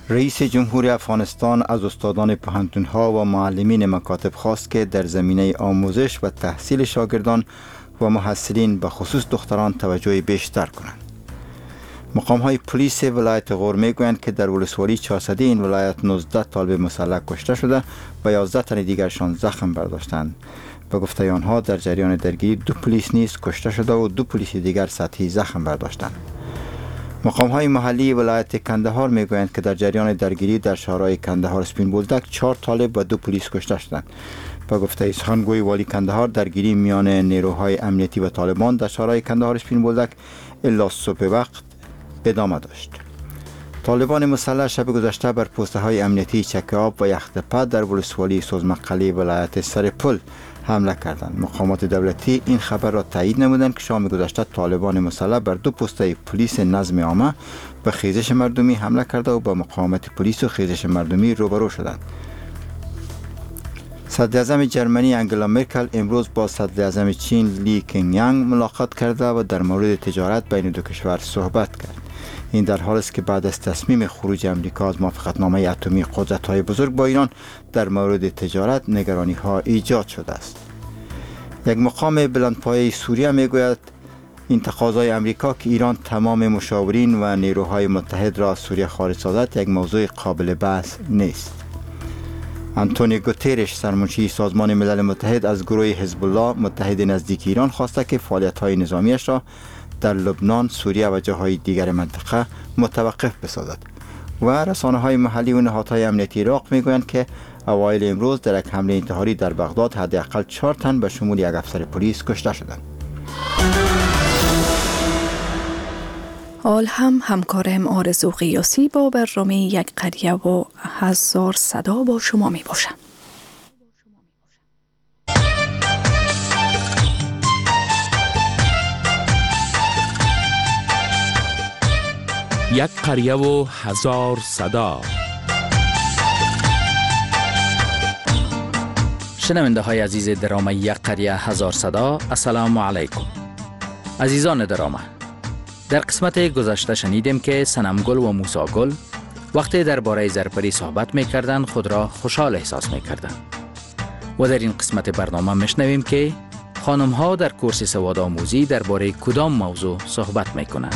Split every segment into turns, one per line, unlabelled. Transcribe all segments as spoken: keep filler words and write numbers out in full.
رئیس جمهور افغانستان از استادان پوهنتون‌ها و معلمین مکاتب خواست که در زمینه آموزش و تحصیل شاگردان و محصلین به خصوص دختران توجه بیشتر کنند. مقام‌های پلیس ولایت غور میگویند که در ولسوالی چهارصدی این ولایت نوزده طالب مسلح کشته شده و یازده تن دیگرشان زخم برداشتند. به گفته آنها در جریان درگیری دو پلیس نیز کشته شده و دو پلیس دیگر سطحی زخم برداشتند. مقام‌های محلی ولایت کندهار میگویند که در جریان درگیری در شهرهای کندهار سپین بولدک چهار طالب و دو پلیس کشته شدند. به گفته سخنگوی والی کندهار درگیری میان نیروهای امنیتی و طالبان در شهرهای کندهار سپین بولدک الا صبح وقت ادامه داشت. طالبان مسلح شب گذشته بر پوسته های امنیتی چک آب و یختپه در ولسوالی سوزمقلی ولایت سرپل حمله کردند. مقامات دولتی این خبر را تایید نمودند که شام گذشته طالبان مسلح بر دو پوسته پلیس نظم عامه به خیزش مردمی حمله کرده و با مقاومت پلیس و خیزش مردمی روبرو شدند. صدر اعظم جرمنی انگلا مرکل امروز با صدر اعظم چین لی کنگ ملاقات کرده و در مورد تجارت بین دو کشور صحبت کرد. این در حالی است که بعد از تصمیم خروج امریکا از موافقتنامه اتمی قدرت‌های بزرگ با ایران در مورد تجارت نگرانی‌ها ایجاد شده است. یک مقام بلندپایه سوریه میگوید این تقاضای امریکا که ایران تمام مشاورین و نیروهای متحد را از سوریه خارج سازد یک موضوع قابل بحث نیست. آنتونیو گوترش سرمنشی سازمان ملل متحد از گروه حزب الله متحد نزدیک ایران خواسته که فعالیت‌های نظامیش را در لبنان، سوریه و جاهای دیگر منطقه متوقف بسازد. و رسانه‌های محلی و نهادهای امنیتی عراق میگویند که اوایل امروز در یک حمله انتحاری در بغداد حداقل چهار تن به شمول یک افسر پلیس کشته شدند.
حال هم همکارم آرزو قیاسی با برنامه یک قریه و هزار صدا با شما می باشم.
یک قریه و هزار صدا.
شنونده های عزیز درامه یک قریه هزار صدا، السلام علیکم. عزیزان درامه، در قسمت گذشته شنیدیم که صنمگل و موساگل وقتی درباره زرپری صحبت میکردند خود را خوشحال احساس میکردند. و در این قسمت برنامه میشنویم که خانم ها در کورس سواد آموزی درباره کدام موضوع صحبت میکنند.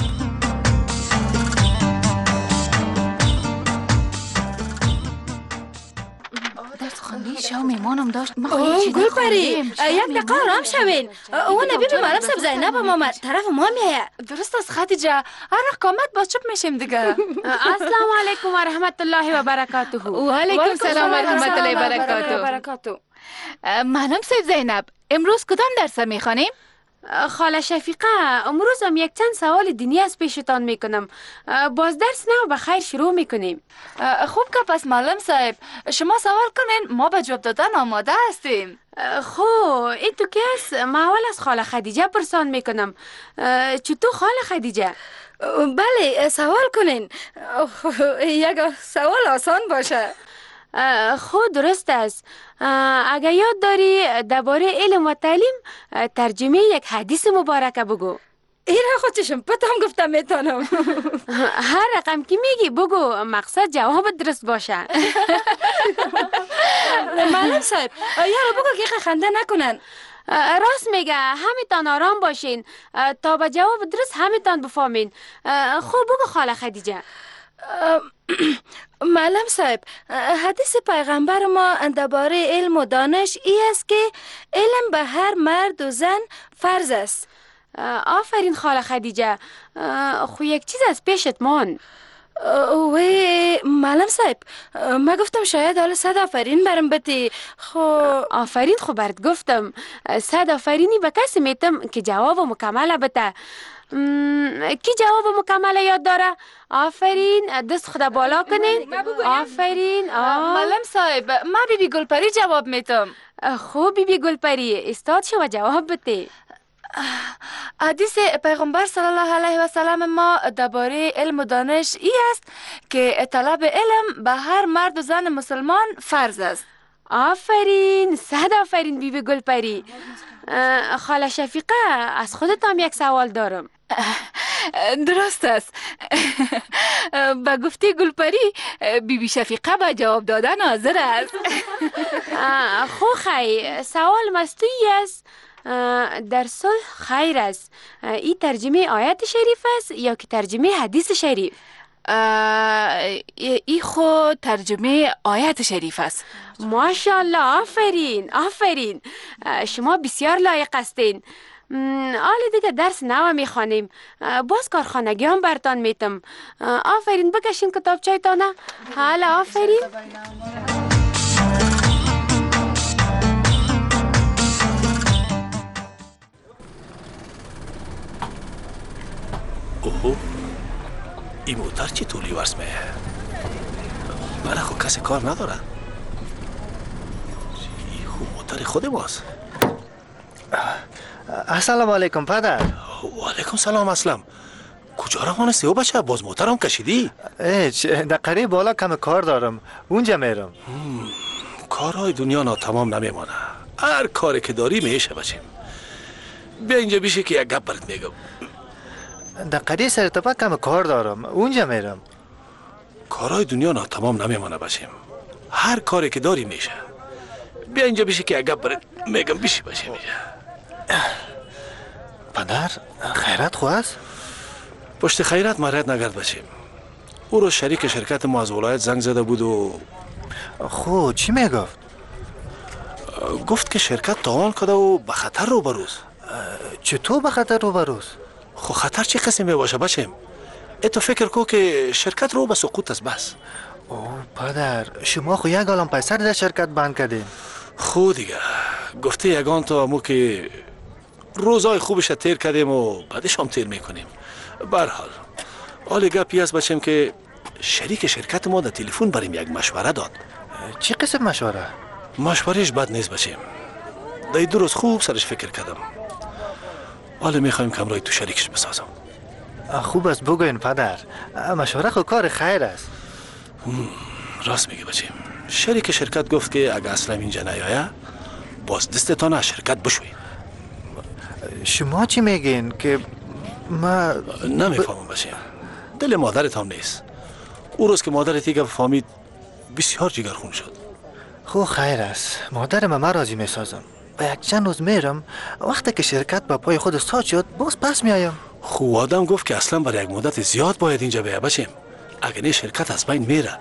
شو میمانم داشت
اوه گل پری یک دقیقه آرام شوین. او نبی به معلم سب زینب ماما طرف ما میایه.
درست است خدیجه، هر رقامت باز چپ میشیم دیگه. السلام علیکم و رحمت الله و برکاته.
و علیکم سلام و رحمت الله و برکاته.
معلم سب زینب، امروز کدام درس میخوانیم؟
خاله شفیقه، امروز هم یک چند سوال دینی از پیشتان میکنم. باز درس نو به خیر شروع میکنیم.
خوب که پس معلم صاحب شما سوال کنین، ما به جواب دادن آماده هستیم.
خو این تو کس ما اول از خاله خدیجه پرسان میکنم. چطور خاله خدیجه؟
بله سوال کنین، یک سوال آسان باشه.
خود درست است. اگر یاد داری درباره علم و تعلیم ترجمه یک حدیث مبارکه بگو.
این را خودشم پتام گفتم میتونم.
هر رقم که میگی بگو، مقصد جواب درست باشه.
معلم صاحب یارو بگو که خنده نکنن.
راست میگه، همیتان آرام باشین تا به جواب درست همیتان بفهمین. خوب بگو خاله خدیجه.
معلم صاحب، حدیث پیغمبر ما درباره علم و دانش ای است که علم به هر مرد و زن فرض است.
آفرین خاله خدیجه، خو یک چیز از پیشت مان.
و معلم صاحب ما گفتم شاید حالا صد آفرین برم بتی. خو
آفرین خو برد گفتم، صد آفرینی به کسی میتم که جواب مکمل بته. کی جواب مکمل یاد داره؟ آفرین، دست خدا بالا کنین. آفرین.
معلم صاحب ما بی بی گلپری جواب میتم.
خوب بی بی گلپری استاد شو جواب بده.
حدیث پیغمبر صلی الله علیه و سلم ما درباره علم و دانش ای است که طلب علم به هر مرد و زن مسلمان فرض است.
آفرین، صد آفرین بی بی گلپری. خاله شفیقه، از خودت هم یک سوال دارم.
درست است. به گفته گلپری بی بی شفیقه به جواب دادن حاضر است.
خو خی سوال مستوی است. در صلح خیر است. این ترجمه آیت شریف است یا که ترجمه حدیث شریف؟
ای خو ترجمه آیت شریف است.
ماشاءالله، آفرین آفرین، شما بسیار لایق هستین. حال دیگه درس نو میخوانیم، باز کارخانگی هم برتان میتم. آفرین، بکشین کتاب چایتانه. حالا آفرین.
اوه، این موتر چی طولی ورس میه؟ بله خب کسی کار نداره. این خب موتر خود ماست.
السلام علیکم پدر.
و علیکم سلام اسلم. کجا روانستی و بچه؟ باز موترم کشیدی؟
ایچ، در قریب بالا کم کار دارم، اونجا میرم.
کارهای دنیا ناتمام نمیمانه. هر کاری که داری میشه بچیم. بیا اینجا بیشه که یک گپ برات میگم.
در قریب سرتپا کم کار دارم، اونجا میرم.
کارهای دنیا ناتمام نمیمانه بچیم. هر کاری که داری میشه. بیا اینجا بیشه که یک گپ برات میگم. بیشی بچیم اینجا.
پدر، خیرت خو است؟
پشت خیرت مرد نگرد بچیم. او رو شریک شرکت ما از ولایت زنگ زده بود و
خو چی میگفت؟
گفت که شرکت تاوان کرده و به خطر رو بروز.
چطور به خطر رو بروز؟
خو خطر چی قسمی باشه بچیم؟ ای تو فکر کو که شرکت رو به سقوط است بس.
اوه پدر، شما خو یک عالم پیسر در شرکت بند کردین.
خو دیگه گفته یگان تو امو که روزای خوبش تیر کردیم و بعدش هم تیر میکنیم. برحال حال گپی است بچیم که شریک شرکت ما در تلفن بریم یک مشوره داد.
چی قسم مشوره؟
مشورهش بد نیست بچیم. در دو روز خوب سرش فکر کردم. حالا میخوایم کمرای تو شریکش بسازم.
خوب است بگوین پدر، مشوره خو کار خیر است.
راست میگه بچیم. شریک شرکت گفت که اگه اصلا اینجا نیایه باز دستتان از شرکت بشوی.
شما چی میگین که ما
نمیفهمم بچیم. دل مادرت هم نیست. او روز که مادرت دیگه فهمید بسیار جگرخون شد.
خو خیر است، مادر ما راضی میسازم. و یک چند روز میرم، وقتی که شرکت با پای خود استاد شد باز پس میایم.
خو آدم گفت که اصلا برای یک مدت زیاد باید اینجا بیا بچیم. اگه نه شرکت از بین میره.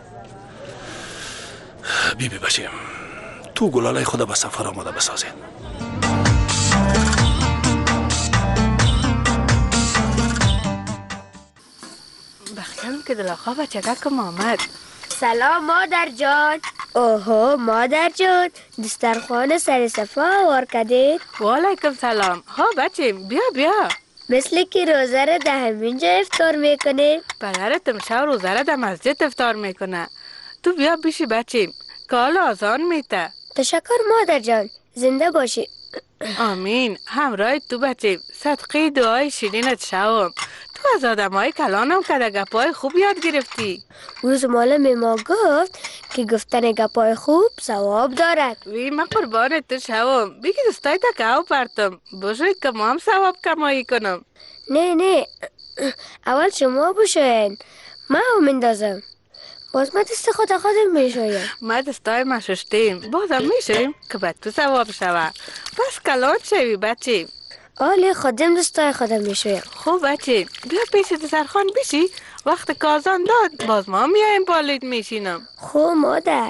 بی بی بچیم، تو گلاله خدا به سفر آماده بسازین.
بخیرم که دلاخا بچگکم آمد.
سلام مادر جان. اوهو مادر جان، دسترخوان سر صفا آوار کردید؟
و علیکم سلام. ها بچیم، بیا بیا.
مثل که روزه را در همینجا افطار میکنه؟
پدرتم شب روزه را در مسجد افطار میکنه. تو بیا بیشی بچیم که حال آزان میته.
تشکر مادر جان، زنده باشی.
آمین. همراه تو بچیم. صدقه دعای شیرینت شوم. تو از آدم های کلانم که در گپای خوب یاد گرفتی.
روز مال ما گفت که گفتن گپای خوب ثواب دارد.
وی من قربان تو شوم. بگی دستای تا که او پرتم بشوید که ما هم ثواب کمایی کنم.
نه نه، اول شما بشوین، من هم مندازم. باز من دست خود خودم میشویم.
ما دستای ما ششتیم، بازم میشویم که باید تو ثواب شوه. بس کلان شوی بچیم.
آله خودم دستای خودم میشویم.
خوب بچیم، بیا پیش دسترخوان بشی. وقت کازان داد باز ما میایم بالید میشینم.
خوب مادر.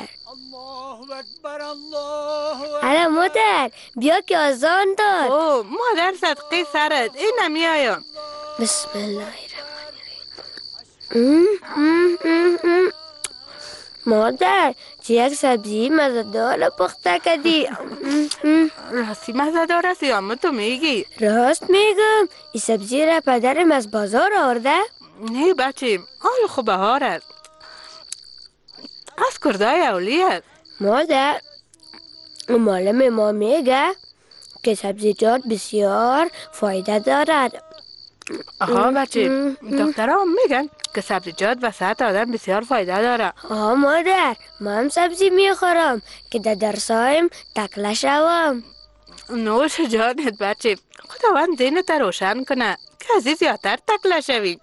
هلا مادر، بیا که آزان داد.
اوه مادر صدقه سرت، این نمیایم.
بسم الله الرحمن الرحیم. مادر چه یک سبزی مزه‌دار پخته کردی.
راستی مزه‌دار است یا تو میگی؟
راست میگم. این سبزی را پدرم از بازار آورده؟
نه بچیم، حال خوب بهار است. از کردای اولی است.
مادر معلم ما میگه که سبزیجات بسیار فایده دارد.
آها بچه، دکترها هم میگن که سبزیجات و صحت آدم بسیار فایده داره.
آها مادر، من هم سبزی میخورم که در درسایم تکله شوم.
نوش جانت بچه، خداوند ذهنت روشن کنه
که از این زیادتر تکله شویم.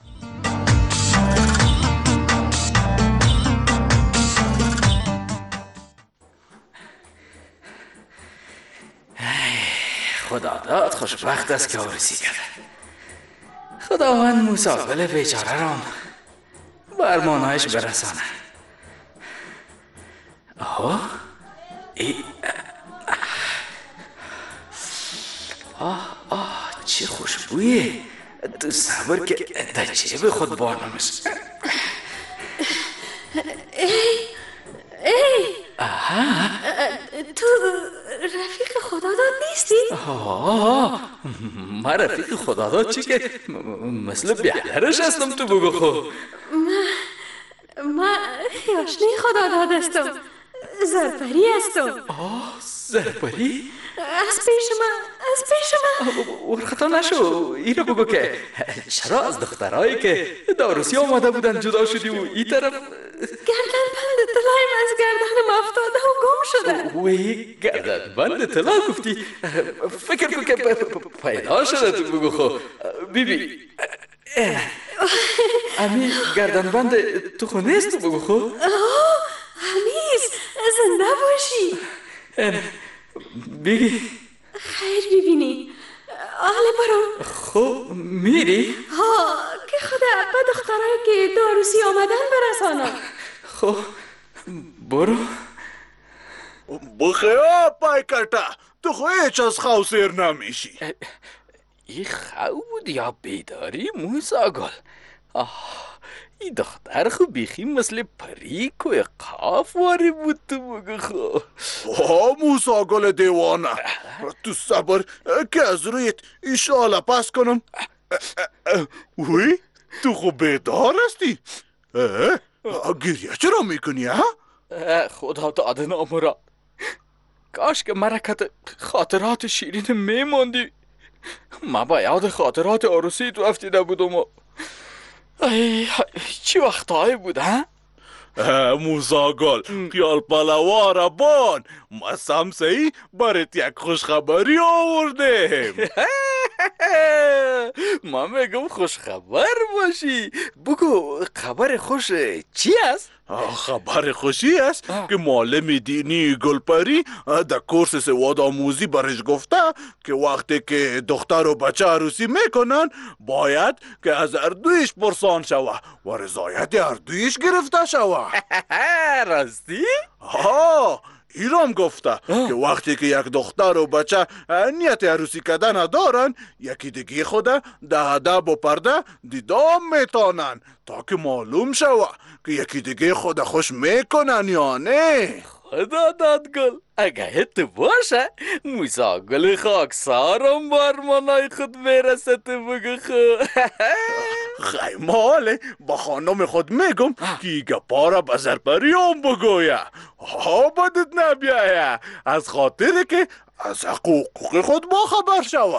خدا داد خوشبخت است که آرزی کرده. خداوند موسی گل بیچاره رام به ارمانهایش برسانه. آه ای آه آه چه خوشبویه. تو صبر که در جیب خود بارنمش.
ای ای
آها
تو رفیق خداداد نیستی؟
آه من رفیق خداداد چی که مثل بیادرش هستم. تو بگو خب.
من من آشنی خداداد هستم. زرپری هستم.
آه زرپری؟
از پیش من از پیش من
ورخطا نشو. این رو بگو که چرا از دخترهایی که داروسی آمده بودن جدا شدی و این طرف
گردن بند طلایم از گردنم افتاده و گم شده.
وی گردن بند طلا گفتی؟ فکر کن که پیدا شده. تو بگو خب. بیبی امی گردن بند تو خو نیست؟ تو بگو خب.
همیز زنده باشی.
بگی
خیر ببینی. آله برو.
خب میری؟
ها که خدا به دخترهایی که داروسی آمدن برسانم.
خب برو.
بخیر پای کتا تو خو هیچ از خو سیر نمیشی.
ای خو بود یا بیداری موسی گل؟ آه این دختر خو بیخی مثل پریک و قاف واری بود. تو بگو خو.
آه موسی گل دیوانه تو صبر که از رویت ایشالا پس کنم. وی تو خو بیدار هستی؟ گریه چرا میکنی ها؟
خدا داده نامراد. کاش که مرکت خاطرات شیرین میماندی. من با یاد خاطرات عروسی تو افتیده بودم و ای چی وقتایی بود ها؟
موسی گل خیال پلوار بان ما سمسهی برات یک خوشخبری آوردیم.
ما میگم خوشخبر باشی. بگو خبر خوش چی است؟
خبر خوشی است که معلم دینی گلپری در کورس سواد آموزی برش گفته که وقتی که دختر و بچه عروسی میکنن باید که از اردویش پرسان شوه و رضایت اردویش گرفته شوه.
راستی؟
ها ایرام گفته که وقتی که یک دختر و بچه نیت عروسی کردن دارن یکی دیگه خود در ادب و پرده دیدام میتانن تا که معلوم شوه که یکی دیگه خود خوش میکنن یا نه.
خدا دادگل اگه تو باشه موسی گل خاکسارم بار منای خود میرسه. تو بگو خود.
خیلی ماله با خانم خود میگم که ایگه پارا به زرپریام بگویه. ها بدت نبیایه از خاطر که از حقوق خود با خبر شوه.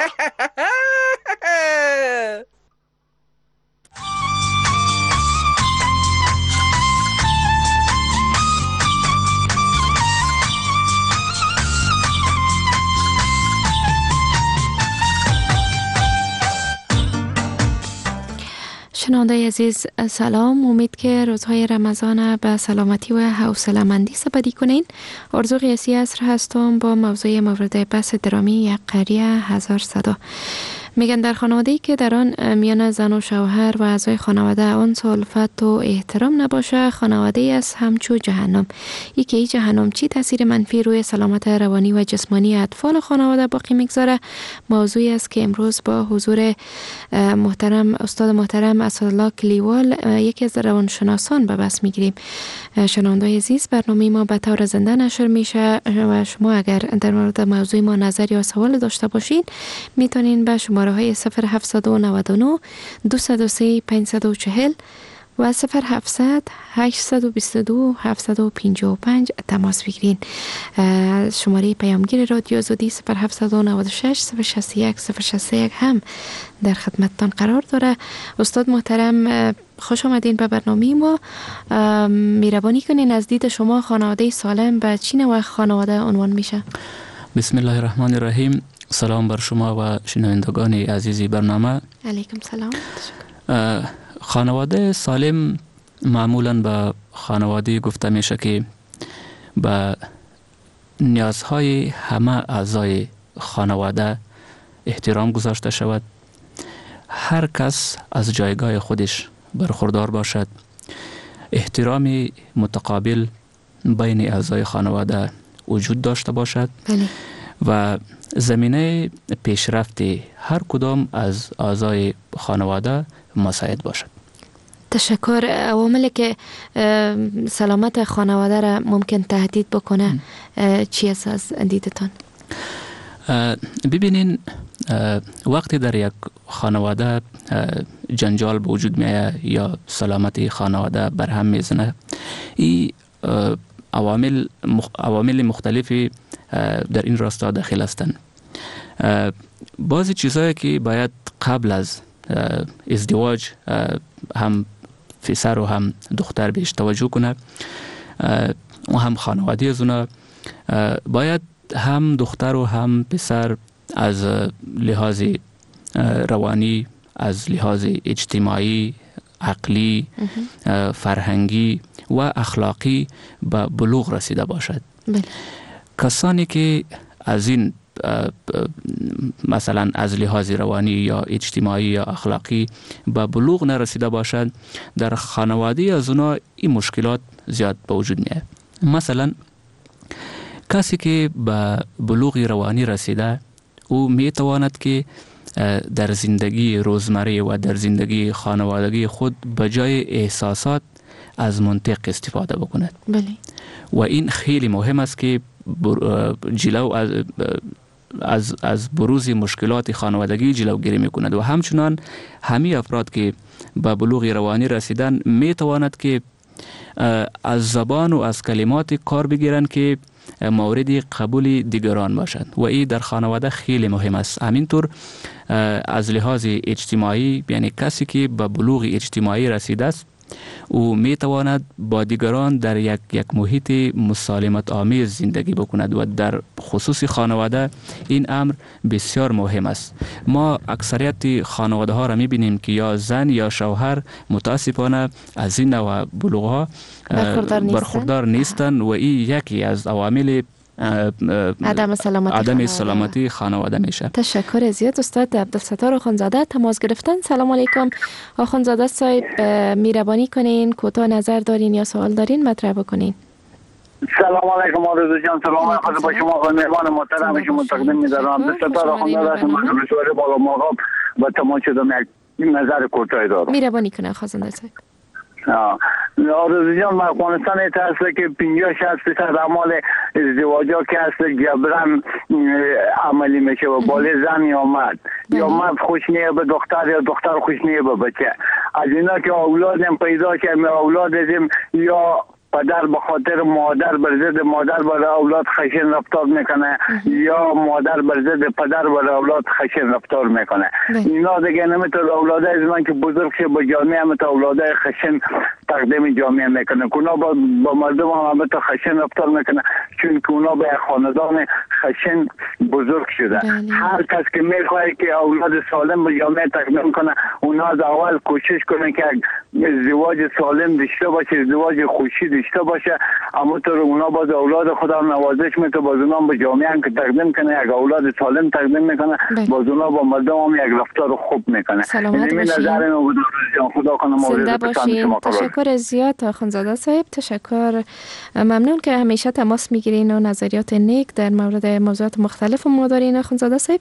شنونده عزیز سلام. امید که روزهای رمضان به سلامتی و حوصله‌مندی سپری کنین. آرزو قیاسی عصر هستم با موضوع مورد بحث درامی یک قریه هزار صدا. میگن در خانواده‌ای که در آن میان زن و شوهر و اعضای خانواده آن الفت و احترام نباشه خانواده‌ای است همچو جهنم. یکی ای جهنم چی تاثیر منفی روی سلامت روانی و جسمانی اطفال خانواده باقی میگذاره موضوعی است که امروز با حضور محترم استاد محترم اسدالله کلیوال یکی از روانشناسان به بحث میگیریم. شنونده‌های عزیز برنامه ما به طور زنده نشر میشه و شما اگر در مورد موضوع ما نظر یا سوال داشته باشین میتونین به شماره های صفر هفتصد و نود و نه دویست و سه پانصد و چهل و صفر هفتصد هشتصد و بیست و دو هفتصد و پنجاه و پنج تماس بگیرین. شماره پیامگیر رادیو آزادی صفر هفتصد و نود و شش صفر شصت و یک صفر شصت و یک هم در خدمتتان قرار داره. استاد محترم خوش آمدین به برنامه ما. مهربانی کنین از دید شما خانواده سالم به چی نوع خانواده عنوان میشه؟
بسم الله الرحمن الرحیم. سلام بر شما و شنوندگان عزیزی برنامه.
علیکم سلام.
خانواده سالم معمولا به خانواده گفته میشه که به نیازهای همه اعضای خانواده احترام گذاشته شود. هر کس از جایگاه خودش برخوردار باشد. احترام متقابل بین اعضای خانواده وجود داشته باشد. بله. و زمینه پیشرفت هر کدام از اعضای خانواده مساعد باشد.
تشکر. عواملی که سلامت خانواده را ممکن تهدید بکنه چی است از دیدتان؟
ببینین وقتی در یک خانواده جنجال به وجود میآید یا سلامت خانواده برهم میزنه، این عوامل عوامل مختلفی در این راستا داخل هستند. بعضی چیزهایی که باید قبل از ازدواج هم پسر و هم دختر بهش توجه کنه و هم خانواده از اونا، باید هم دختر و هم پسر از لحاظ روانی، از لحاظ اجتماعی، عقلی، فرهنگی و اخلاقی به بلوغ رسیده باشد. بله. کسانی که از این مثلا از لحاظ روانی یا اجتماعی یا اخلاقی به بلوغ نرسیده باشد، در خانواده از اونا این مشکلات زیاد به وجود میاد. مثلا کسی که به بلوغ روانی رسیده او می تواند که در زندگی روزمره و در زندگی خانوادگی خود به جای احساسات از منطق استفاده بکند. بله. و این خیلی مهم است که جلو از از از بروز مشکلات خانوادگی جلوگیری میکند و همچنان همه افراد که به بلوغ روانی رسیدن می تواند که از زبان و از کلمات کار بگیرند که مورد قبول دیگران باشند و این در خانواده خیلی مهم است. همینطور از لحاظ اجتماعی، یعنی کسی که به بلوغ اجتماعی رسیده است او می تواند با دیگران در یک یک محیط مسالمت آمیز زندگی بکند و در خصوص خانواده این امر بسیار مهم است. ما اکثریت خانواده ها را می بینیم که یا زن یا شوهر متاسفانه از این نوع بلوغ ها برخوردار نیستند و این یکی از عوامل
عدم سلامتی
عدم
خانواده.
سلامتی خانواده میشه.
تشکر زیاد استاد عبدالستار آخوندزاده تماس گرفتن. سلام علیکم آخوندزاده صاحب، مهربانی کنین کوتاه نظر دارین یا سوال دارین مطرح بکنین.
سلام علیکم آرزو جان، سلام علیکم با شما و مهمان محترم شما تقدیم می‌دارم. عبدالستار آخوندزاده هستم، مشاور بالا مقام و تماس شدم یک نظر کوتاه دارم.
مهربانی کنه آخوندزاده صاحب.
آرزو جان، افغانستان ایت هست که پنجاه شصت فیصد اعمال ازدواجا که هست جبران عملی میشه و بالا زن یا مرد یا مرد خوش نیه به دختر یا دختر خوش نیه به بچه. از اینا که اولادم پیدا کردیم اولاد دیم یا پدر به خاطر مادر بر ضد مادر برای اولاد خشن رفتار میکنه یا مادر بر ضد پدر برای اولاد خشن رفتار میکنه. اینا دیگه نمیتونه اولاده از من که بزرگ شه به جامعه هم تا اولاده خشن تقدیم جامعه میکنه. اونا با, با مردم هم هم تا خشن رفتار میکنه چون که اونا به خاندان خشن بزرگ شده. هر کس که میخواد که اولاد سالم به جامعه تقدیم کنه اونا از اول کوشش کنه که ازدواج سالم داشته باشه، ازدواج خوشی داشته باشه، اما تو اونا باز اولاد خدا نوازش میکنه، باز اونا به جامعه هم که تقدیم کنه یک اولاد سالم تقدیم میکنه، باز اونا با مردم هم یک رفتار خوب میکنه.
سلامت باشین.
خدا کنه
زنده باشین. تشکر زیاد آخوندزاده صاحب، تشکر. ممنون که همیشه تماس میگیرین و نظریات نیک در مورد موضوعات مختلف ما دارین آخوندزاده صاحب.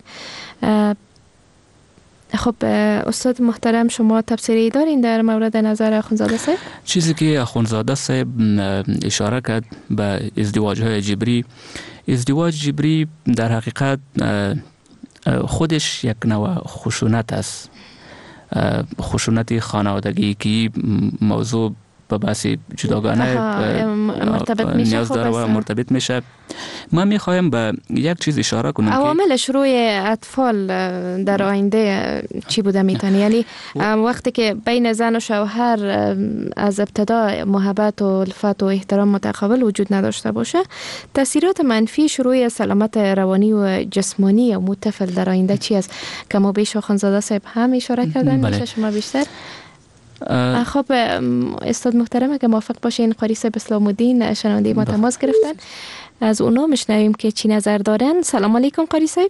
خب استاد محترم شما تفسیری دارین در مورد نظر آخوندزاده صاحب؟
چیزی که آخوندزاده صاحب اشاره کرد به ازدواج های جبری، ازدواج جبری در حقیقت خودش یک نوع خشونت است، خشونت خانوادگی که موضوع به بحث جداگانه
مرتبط میشه،
نیاز داره و مرتبط میشه. من میخوایم به یک چیز اشاره کنم که
عواملش روی اطفال در آینده چی بوده میتونه؟ یعنی وقتی که بین زن و شوهر از ابتدا محبت و الفت و احترام متقابل وجود نداشته باشه، تاثیرات منفیش روی سلامت روانی و جسمانی یا مو طفل در آینده چی است؟ که ما بیش خانزاده صاحب هم اشاره کردن.
بله.
میشه شما بیشتر؟ خب استاد محترم اگه موافق باشین، قاری صاحب اسلام الدین شنونده ما تماس گرفتن، از اونا میشنویم که چی نظر دارن. سلام علیکم قاری صاحب.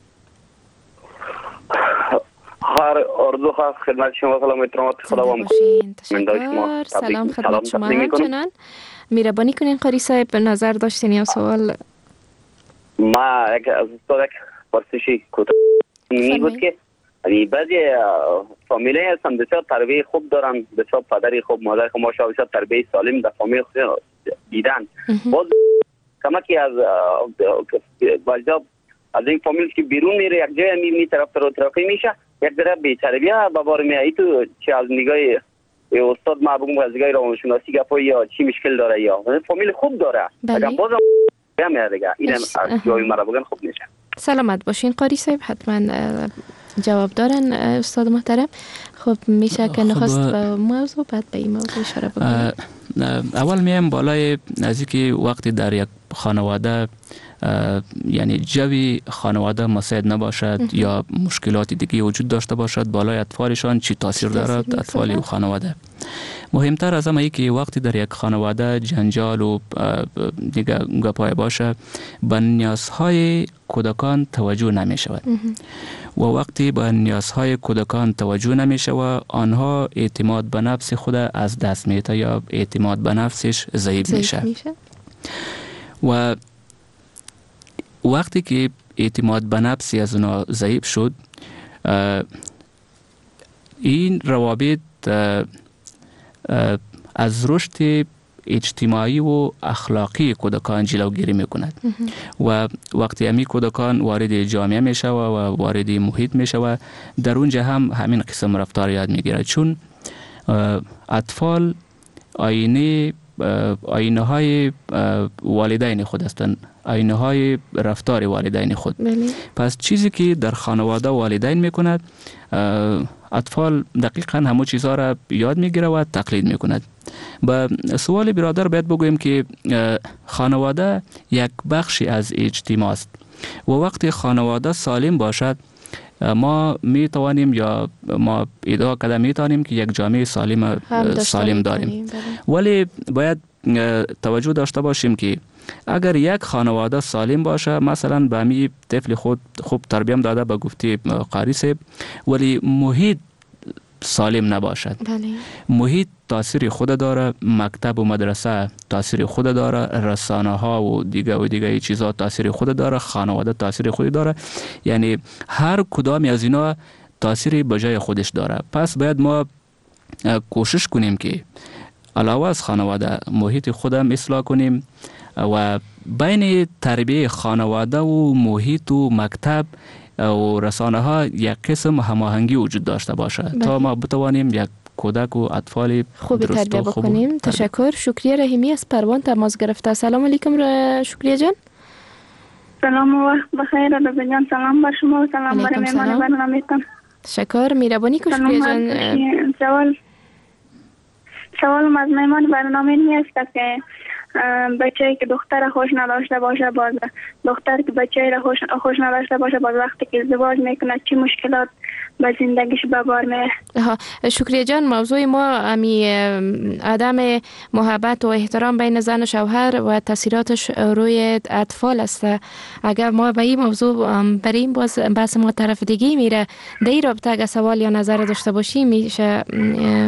هر اردو خاص خدمت شما، سلام احترامات خدا و
تشکر. سلام خدمت شما همچنان. مهربانی کنین قاری صاحب، نظر داشتین یا سوال؟
ما یک از استاد یک پرسشی کوتاه می بود که بعضی فامیلی هستن بسیار تربیت خوب دارن، بسیار پدری خوب، مادر خوب، ماشاءالله بسیار تربیت سالم در فامیل دیدن. باز کمکی از والدا از این فامیل که بیرون میره یک جای می می طرف رو طرفی میشه، یک ذره بی‌تربیت به بار میاد. تو چه از نگاه استاد ما بگم از نگاه روانشناسی گپ یا چی مشکل داره یا فامیل خوب داره، اگر باز میاد دیگه اینم از جای مرا بگن خوب میشه.
سلامت باشین قاری صاحب، حتما جواب دارن استاد محترم. خب میشه که نخست به موضوع بعد به این موضوع اشاره بکنیم.
اول میایم بالای نزدیکی وقتی در یک خانواده یعنی جوی خانواده مساعد نباشد یا مشکلات دیگه وجود داشته باشد، بالای اطفالشان چی تاثیر دارد اطفال و خانواده. مهمتر از همه ای که وقتی در یک خانواده جنجال و دیگه گپای باشه، به نیازهای کودکان توجه نمی شود و وقتی به نیازهای کودکان توجه نمی شود، آنها اعتماد به نفس خود از دست میده یا اعتماد به نفسش ضعیف میشه. و وقتی که اعتماد به نفسی از اونا ضعیف شد، این روابط از رشد اجتماعی و اخلاقی کودکان جلوگیری میکند و وقتی همی کودکان وارد جامعه میشه و وارد محیط میشه، در اونجا هم همین قسم رفتار یاد میگیره، چون اطفال آینه آینه های والدین خود هستند، آینه های رفتار والدین خود. بله. پس چیزی که در خانواده والدین میکند، اطفال دقیقا همو چیزها را یاد میگیره و تقلید میکند. با سوال برادر باید بگویم که خانواده یک بخشی از اجتماع است و وقتی خانواده سالم باشد، ما می توانیم یا ما ادعا کرده می توانیم که یک جامعه سالم سالم داریم. ولی باید توجه داشته باشیم که اگر یک خانواده سالم باشه، مثلا به می طفل خود خوب تربیت داده به گفته قاری صاحب، ولی محیط سالم نباشد، بله. محیط تاثیر خود داره، مکتب و مدرسه تاثیر خود داره، رسانه ها و دیگه و دیگه چیزا تاثیر خود داره، خانواده تاثیر خود داره، یعنی هر کدام از اینا تاثیری به جای خودش داره. پس باید ما کوشش کنیم که علاوه از خانواده محیط خودم اصلاح کنیم و بین تربیت خانواده و محیط و مکتب و رسانه ها یک قسم هماهنگی وجود داشته باشه تا ما بتوانیم یک کودک و اطفال
خوب تربیت بکنیم. تشکر. شکریه رحیمی از پروان تماس گرفته. سلام علیکم شکریه جان.
سلام و وقت بخیر. رضا جان سلام بر شما و سلام بر مهمان برنامه‌تان.
تشکر. مهربانی که شکریه جان.
سوال سوالم از مهمان برنامه این است که بچه‌ای که دختر خوش نداشته باشه، باز دختر که بچه‌ای را خوش خوش نداشته باشه، باز وقتی که ازدواج میکنه چه مشکلات به زندگیش به بار میاره؟
شکریه جان، موضوع ما امی عدم محبت و احترام بین زن و شوهر و تاثیراتش روی اطفال است. اگر ما به این موضوع بریم، باز بحث ما طرف دیگه میره. در این رابطه اگر سوال یا نظر داشته باشی میشه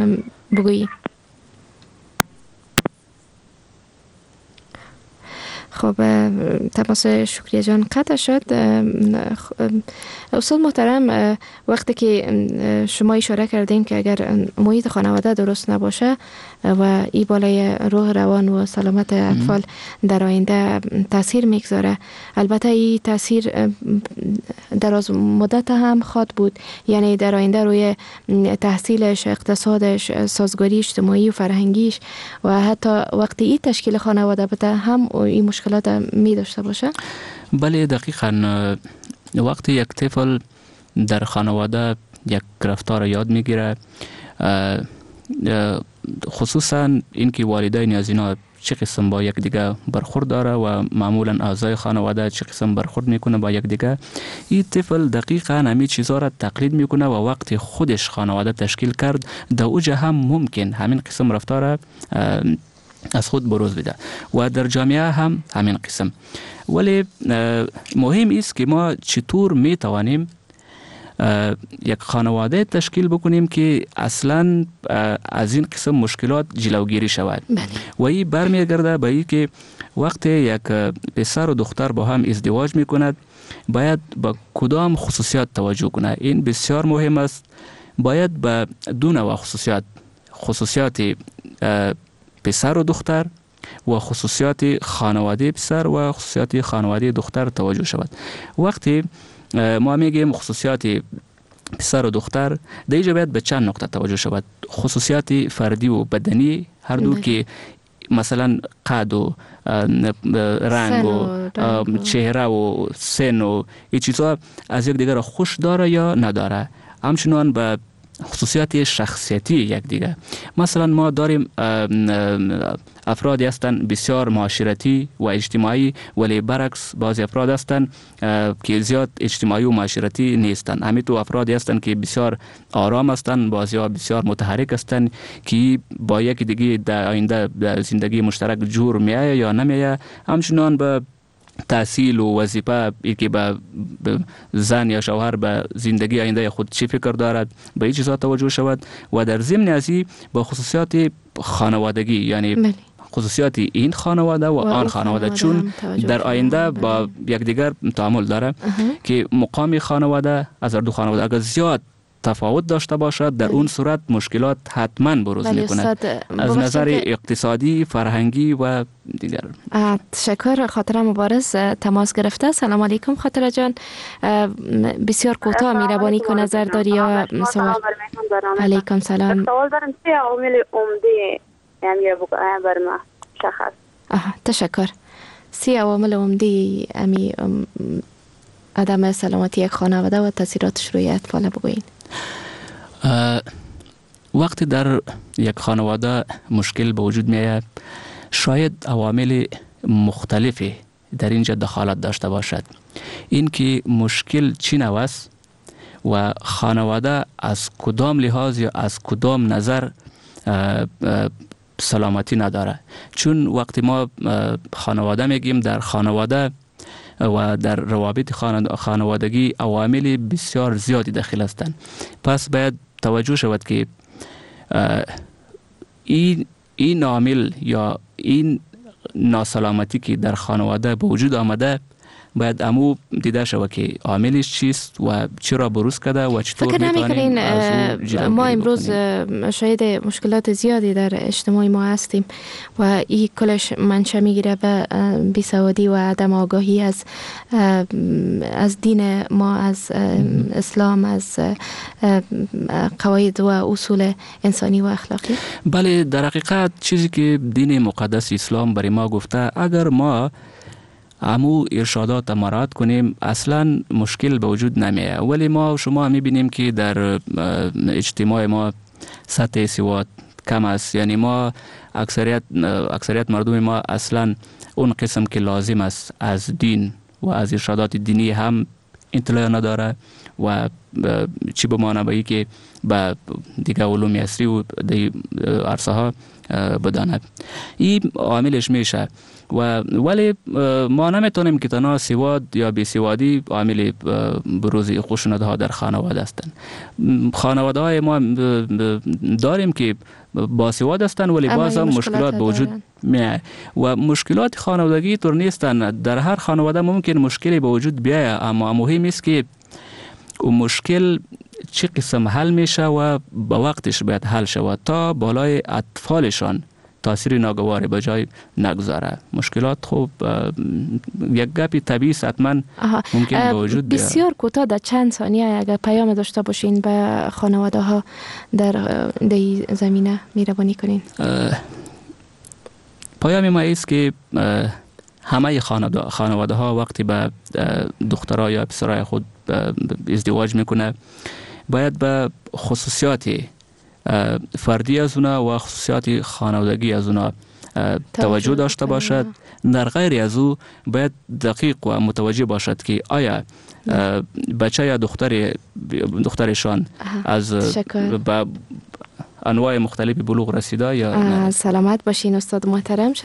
بگویی. خب تماس شکریه جان قطع شد. استاد محترم، وقتی که شما اشاره کردین که اگر محیط خانواده درست نباشه و ای بالای روح روان و سلامت اطفال در آینده تاثیر میگذاره، البته این تاثیر دراز مدت هم خواد بود، یعنی در آینده روی تحصیلش، اقتصادش، سازگاری اجتماعی و فرهنگیش و حتی وقتی این تشکیل خانواده بده هم این مشکلات می داشته باشه؟
بله دقیقاً. وقتی یک طفل در خانواده یک رفتار یاد میگیره، خصوصا اینکه والدین از اینا چه قسم با یک دیگه برخورد داره و معمولا اعضای خانواده چه قسم برخورد میکنه با یک دیگه، این طفل دقیقاً همین چیزها را تقلید میکنه و وقتی خودش خانواده تشکیل کرد در اوجه هم ممکن همین قسم رفتار از خود بروز بده و در جامعه هم همین قسم. ولی مهم است که ما چطور می توانیم یک خانواده تشکیل بکنیم که اصلا از این قسم مشکلات جلوگیری شود. و این برمیگرده به این که وقتی یک پسر و دختر با هم ازدواج میکند باید به کدام خصوصیات توجه کنه. این بسیار مهم است. باید به دو نوع خصوصیات، خصوصیات پسر و دختر و خصوصیات خانواده پسر و خصوصیات خانواده دختر توجه شود. وقتی ما میگیم خصوصیات پسر و دختر، در اینجا باید به چند نقطه توجه شود. خصوصیات فردی و بدنی هر دو که مثلا قد و رنگ و, و چهره و سن و این چیزها از یک دیگر خوش داره یا نداره. همچنان به خصوصیات شخصیتی یک دیگه. مثلا ما داریم افرادی هستند بسیار معاشرتی و اجتماعی، ولی برعکس بعضی افراد هستند که زیاد اجتماعی و معاشرتی نیستند. همینطور افرادی هستند که بسیار آرام هستند، بعضی ها بسیار متحرک هستند که با یک دیگه در آینده در زندگی مشترک جور میایه یا نمیایه. همچنان به تحصیل و وظیفه، که به زن یا شوهر به زندگی آینده خود چی فکر دارد، به این چیزها توجه شود. و در ضمن ازی با خصوصیات خانوادگی، یعنی خصوصیات این خانواده و آن خانواده، چون در آینده با یکدیگر تعامل داره که مقام خانواده از هر دو خانواده اگر زیاد تفاوت داشته باشد، در اون صورت مشکلات حتما بروز میکند از نظر اقتصادی، فرهنگی و دیگر.
تشکر. خاطره مبارز تماس گرفته. سلام علیکم خاطره جان، بسیار کوتاه مهربانی کن نظر داری یا سوال؟ علیکم سلام.
سوال دارم چه عوامل عمده یعنی بر ما شخص؟
آها تشکر. سی عوامل عمده امی عدم سلامتی یک خانواده و تاثیراتش روی اطفال بگوین.
وقتی در یک خانواده مشکل به وجود میاد، شاید عوامل مختلفی در اینجا دخالت داشته باشد. این که مشکل چی نوع است و خانواده از کدام لحاظ یا از کدام نظر سلامتی نداره. چون وقتی ما خانواده میگیم، در خانواده و در روابط خانوادگی عوامل بسیار زیادی داخل هستند. پس باید توجه شود که این این عامل یا این ناسلامتی که در خانواده به وجود آمده باید امو دیده شود که عاملش چیست و چرا بروز کرده و چطور میتونیم از او
ما امروز شاید مشکلات زیادی در اجتماع ما هستیم و این کلش منشأ میگیره به بیسوادی و عدم آگاهی از از دین ما، از اسلام، از قواعد و اصول انسانی و اخلاقی.
بله، در حقیقت چیزی که دین مقدس اسلام برای ما گفته، اگر ما امو ارشادات مراعات کنیم اصلا مشکل به وجود نمیه. ولی ما شما میبینیم که در اجتماع ما سطح سواد کم است. یعنی ما اکثریت اکثریت مردم ما اصلا اون قسم که لازم است از دین و از ارشادات دینی هم اطلاع نداره و چی بمانه به ای که به دیگه علوم عصری و دی عرصه ها بداند. این عاملش میشه. و ولی ما نمیتونیم که تنها سواد یا بیسوادی عامل بروز خشونت ها در خانواده هستند. خانواده های ما داریم که با سواد هستند ولی باز هم مشکلات به وجود میه و مشکلات خانوادگی طور نیستن. در هر خانواده ممکن مشکلی به وجود بیاید، اما مهم است که اون مشکل چه قسم حل میشه و با وقتش باید حل شود تا بالای اطفالشان تاثیر ناگواری به جای نگذاره. مشکلات خوب یک گپی طبیعی حتما ممکن به وجود بیاد.
بسیار کوتاه در چند ثانیه اگر پیام داشته باشین به خانواده ها در این زمینه مهربانی کنین.
پیام ما است که همه خانواده ها وقتی به دخترها یا پسرای خود ازدواج میکنه باید به خصوصیات فردی از اونا و خصوصیات خانوادگی از اونا توجه داشته باشد. در غیر از او باید دقیق و متوجه باشد که آیا بچه یا دختر دخترشان از به انواع مختلف بلوغ رسیده یا نه.
سلامت باشین استاد محترم.